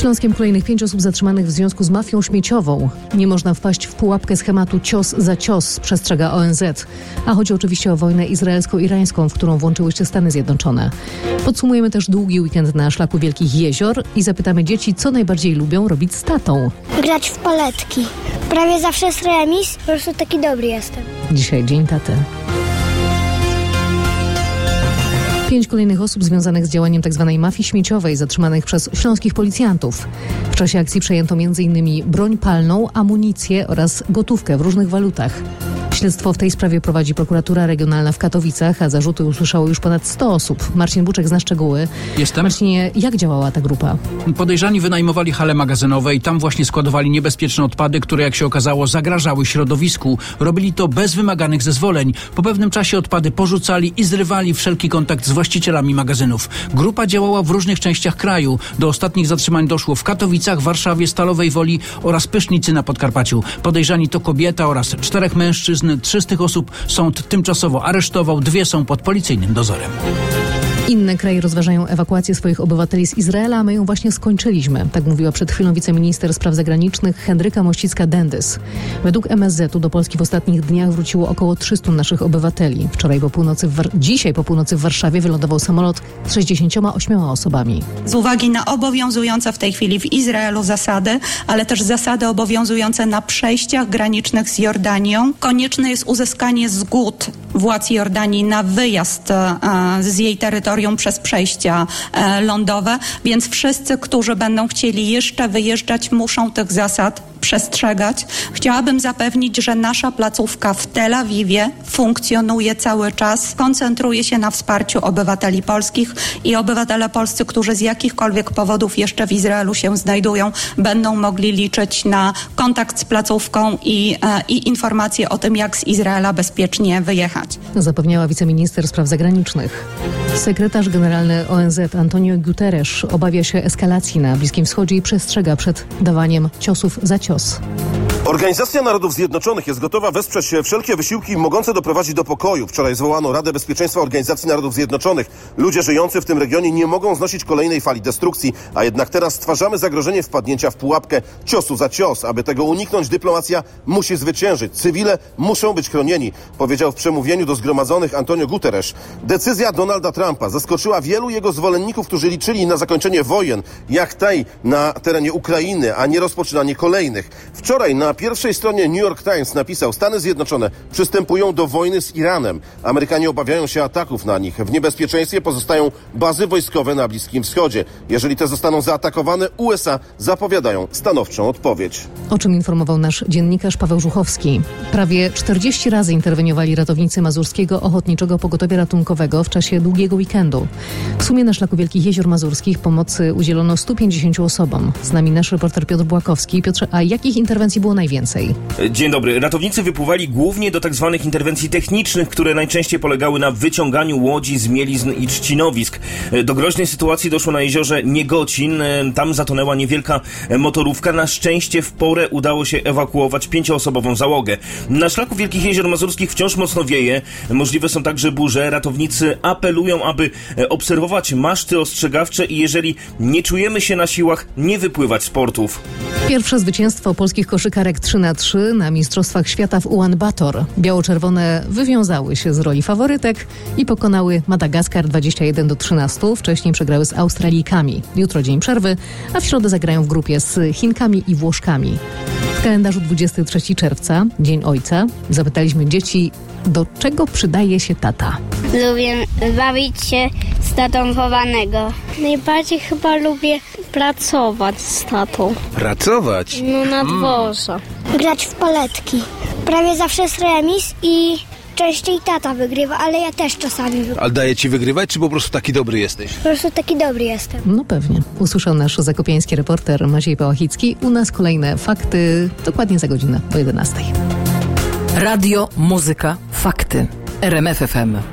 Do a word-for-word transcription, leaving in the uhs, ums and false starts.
Śląskiem kolejnych pięć osób zatrzymanych w związku z mafią śmieciową. Nie można wpaść w pułapkę schematu cios za cios, przestrzega O N Z. A chodzi oczywiście o wojnę izraelsko-irańską, w którą włączyły się Stany Zjednoczone. Podsumujemy też długi weekend na szlaku Wielkich Jezior i zapytamy dzieci, co najbardziej lubią robić z tatą. Grać w paletki. Prawie zawsze jest remis, po prostu taki dobry jestem. Dzisiaj Dzień Taty. Pięć kolejnych osób związanych z działaniem tzw. mafii śmieciowej zatrzymanych przez śląskich policjantów. W czasie akcji przejęto między innymi broń palną, amunicję oraz gotówkę w różnych walutach. Śledztwo w tej sprawie prowadzi prokuratura regionalna w Katowicach, a zarzuty usłyszało już ponad sto osób. Marcin Buczek zna szczegóły. Jestem. Marcinie, jak działała ta grupa? Podejrzani wynajmowali hale magazynowe i tam właśnie składowali niebezpieczne odpady, które jak się okazało zagrażały środowisku. Robili to bez wymaganych zezwoleń. Po pewnym czasie odpady porzucali i zrywali wszelki kontakt z właścicielami magazynów. Grupa działała w różnych częściach kraju. Do ostatnich zatrzymań doszło w Katowicach, Warszawie, Stalowej Woli oraz Pysznicy na Podkarpaciu. Podejrzani to kobieta oraz czterech mężczyzn. Trzy z tych osób sąd tymczasowo aresztował, dwie są pod policyjnym dozorem. Inne kraje rozważają ewakuację swoich obywateli z Izraela, a my ją właśnie skończyliśmy. Tak mówiła przed chwilą wiceminister spraw zagranicznych Henryka Mościcka-Dendys. Według M S Z u do Polski w ostatnich dniach wróciło około trzystu naszych obywateli. Wczoraj po północy w War- Dzisiaj po północy w Warszawie wylądował samolot z sześćdziesięcioma ośmioma osobami. Z uwagi na obowiązujące w tej chwili w Izraelu zasady, ale też zasady obowiązujące na przejściach granicznych z Jordanią, konieczne jest uzyskanie zgód władz Jordanii na wyjazd e, z jej terytorium przez przejścia e, lądowe, więc wszyscy, którzy będą chcieli jeszcze wyjeżdżać, muszą tych zasad przestrzegać. Chciałabym zapewnić, że nasza placówka w Tel Awiwie funkcjonuje cały czas, koncentruje się na wsparciu obywateli polskich i obywatele polscy, którzy z jakichkolwiek powodów jeszcze w Izraelu się znajdują, będą mogli liczyć na kontakt z placówką i, e, i informacje o tym, jak z Izraela bezpiecznie wyjechać. Zapewniała wiceminister spraw zagranicznych. Sekretarz generalny O N Z Antonio Guterres obawia się eskalacji na Bliskim Wschodzie i przestrzega przed dawaniem ciosów za cios. Organizacja Narodów Zjednoczonych jest gotowa wesprzeć wszelkie wysiłki mogące doprowadzić do pokoju. Wczoraj zwołano Radę Bezpieczeństwa Organizacji Narodów Zjednoczonych. Ludzie żyjący w tym regionie nie mogą znosić kolejnej fali destrukcji, a jednak teraz stwarzamy zagrożenie wpadnięcia w pułapkę ciosu za cios. Aby tego uniknąć, dyplomacja musi zwyciężyć. Cywile muszą być chronieni, powiedział w przemówieniu do zgromadzonych Antonio Guterres. Decyzja Donalda Trumpa zaskoczyła wielu jego zwolenników, którzy liczyli na zakończenie wojen, jak tej na terenie Ukrainy, a nie rozpoczynanie kolejnych. Wczoraj na pierwszej stronie New York Times napisał: Stany Zjednoczone przystępują do wojny z Iranem. Amerykanie obawiają się ataków na nich. W niebezpieczeństwie pozostają bazy wojskowe na Bliskim Wschodzie. Jeżeli te zostaną zaatakowane, U S A zapowiadają stanowczą odpowiedź. O czym informował nasz dziennikarz Paweł Żuchowski. Prawie czterdzieści razy interweniowali ratownicy Mazurskiego Ochotniczego Pogotowia Ratunkowego w czasie długiego weekendu. W sumie na szlaku Wielkich Jezior Mazurskich pomocy udzielono stu pięćdziesięciu osobom. Z nami nasz reporter Piotr Błakowski. Piotrze, a jakich interwencji było najwięcej? Dzień dobry. Ratownicy wypływali głównie do tak zwanych interwencji technicznych, które najczęściej polegały na wyciąganiu łodzi z mielizn i trzcinowisk. Do groźnej sytuacji doszło na jeziorze Niegocin. Tam zatonęła niewielka motorówka. Na szczęście w porę udało się ewakuować pięcioosobową załogę. Na szlaku Wielkich Jezior Mazurskich wciąż mocno wieje. Możliwe są także burze. Ratownicy apelują, aby obserwować maszty ostrzegawcze i jeżeli nie czujemy się na siłach, nie wypływać z portów. Pierwsze zwycięstwo polskich koszykarek trzy na trzy na Mistrzostwach Świata w Ulaanbaatar. Biało-czerwone wywiązały się z roli faworytek i pokonały Madagaskar dwadzieścia jeden do trzynastu. Wcześniej przegrały z Australijkami. Jutro dzień przerwy, a w środę zagrają w grupie z Chinkami i Włoszkami. W kalendarzu dwudziestego trzeciego czerwca, Dzień Ojca, zapytaliśmy dzieci, do czego przydaje się tata. Lubię bawić się z tatą chowanego. Najbardziej chyba lubię pracować z tatą. Pracować? No na dworze. Mm. Grać w paletki. Prawie zawsze jest remis i częściej tata wygrywa, ale ja też czasami wygrywam. Ale daje ci wygrywać, czy po prostu taki dobry jesteś? Po prostu taki dobry jestem. No pewnie. Usłyszał nasz zakopiański reporter Maciej Pałachicki. U nas kolejne fakty dokładnie za godzinę po jedenastej. Radio, muzyka, fakty. R M F F M.